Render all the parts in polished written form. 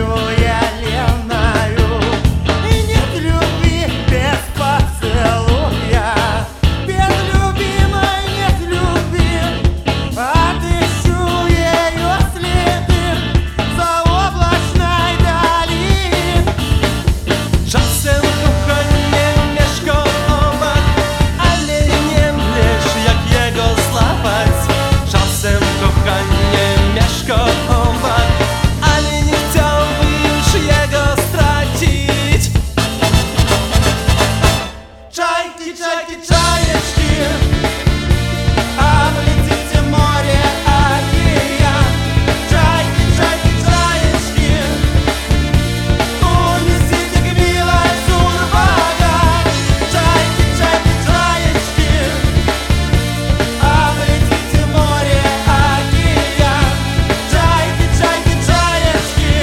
я леною. И нет любви без поцелуя, без любимой нет любви. Отыщу ее следы за облачной дали. Czasem kochanie mieszka obok, ale nie wiesz jak jego złapać. Czasem kochanie mieszka obok, ale nie chciałby już jego stracić. Чайки, чайки, чаечки, облетите море, океан. Чайки, чайки, чаечки, унесите к милой Зурбага. Чайки, чайки, чаечки, облетите море, океан. Чайки, чайки, чаечки,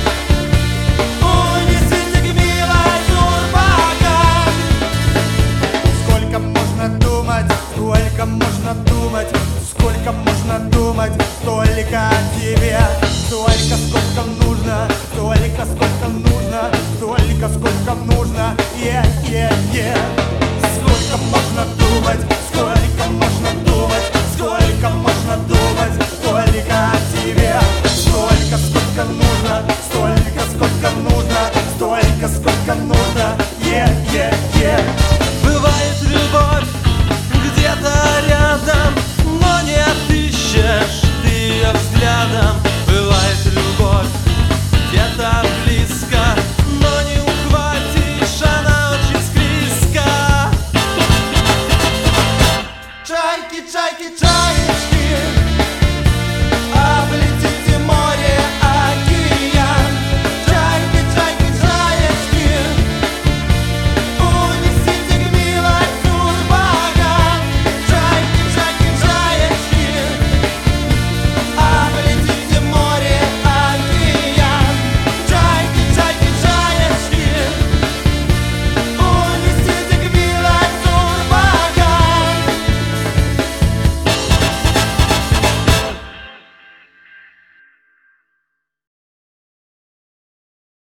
унесите к милой Зурбага. Сколько можно думать, сколько можно думать, сколько можно думать, столько о тебе. Столько, сколько нужно, столько, сколько нужно, столько, сколько нужно, Сколько можно думать, сколько можно думать, сколько можно думать, столько о тебе. Столько, сколько нужно, столько, сколько нужно.